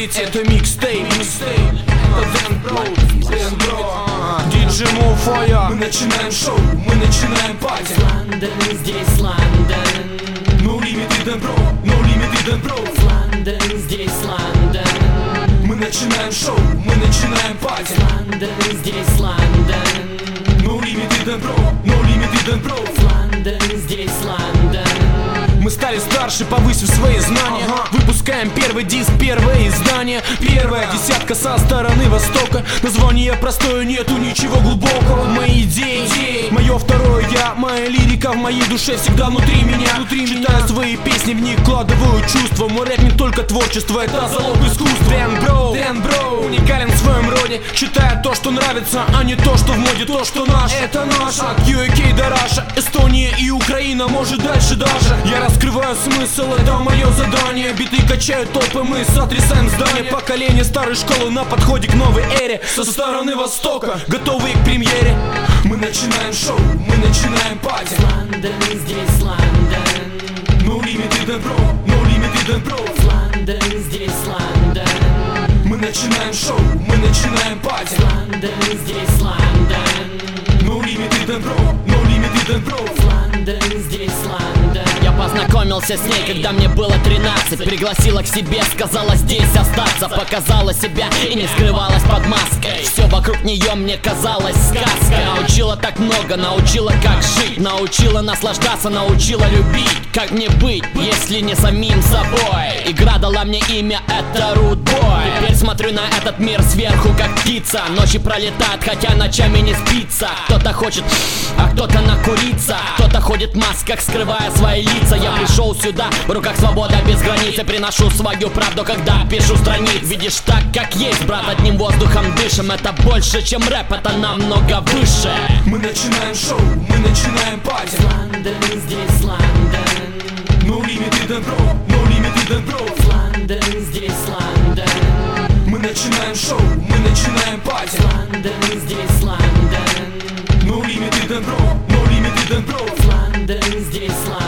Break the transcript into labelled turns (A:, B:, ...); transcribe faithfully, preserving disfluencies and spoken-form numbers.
A: слушаете, это микстейп. Это Дэн Бро, Дэн Бро, диджей Муфая. Мы начинаем шоу, мы начинаем пати.
B: Лондон, здесь Лондон.
A: No Limit Дэн Бро, No Limit Дэн Бро.
B: Лондон, здесь Лондон.
A: Мы начинаем шоу, мы начинаем пати.
B: Лондон, здесь Лондон.
A: No Limit Дэн Бро, No Limit Дэн Бро.
B: Лондон, здесь Лондон.
A: Мы стали старше, повысив свои знания. Ага. Выпускаем первый диск, первое издание. Первая десятка со стороны Востока. Название простое, нету ничего глубокого. Мои идеи, идеи. Мое второе я, моя лирика в моей душе всегда внутри меня. Внутри Читаю меня. Свои песни, в них вкладываю чувства. Мой рэп не только творчество, это залог искусства. Дэн Бро, Дэн Бро, уникален в своем роде. Читаю то, что нравится, а не то, что в моде. То, что наше, это наше. От ю эй кей до Раша, Эстония и Украина, может дальше даже. Я раскрываю смысл, это мое задание. Биты качают толпы, мы сотрясаем здание. Поколение старой школы на подходе к новой эре. Со стороны Востока, готовые к премьере. Мы начинаем шоу, мы начинаем пати.
B: Лондон, здесь Лондон.
A: No Limit Дэн Бро, No Limit Дэн Бро.
B: Лондон, здесь Лондон.
A: Мы начинаем шоу, мы начинаем пати.
B: Лондон, здесь Лондон.
A: No Limit Дэн Бро, No Limit Дэн Бро.
B: Лондон, здесь Лондон.
C: Я познакомился с ней, когда мне было тринадцать. Пригласила к себе, сказала здесь остаться. Показала себя и не скрывалась под маской. Все вокруг нее мне казалось сказкой. Научила так много, научила как жить. Научила наслаждаться, научила любить. Как мне быть, если не самим собой? Игра дала мне имя, это Рудбой. Теперь смотрю на этот мир сверху, как птица. Ночи пролетают, хотя ночами не спится. Кто-то хочет, а кто-то накуриться. Кто-то ходит в масках, скрывая свои лица. Я пришел сюда, в руках свобода без границ. И приношу свою правду, когда пишу страниц. Видишь так, как есть, брат, одним воздухом дышим. Это больше, чем рэп, это намного выше.
A: Мы начинаем шоу, мы начинаем пати.
B: Лондон, здесь Лондон.
A: No Limit Дэн Бро, No Limit Дэн Бро.
B: Лондон, здесь Лондон.
A: Мы начинаем шоу, мы начинаем пати.
B: Лондон, здесь Лондон.
A: No Limit Дэн Бро, No Limit Дэн Бро.
B: Лондон, здесь Лондон.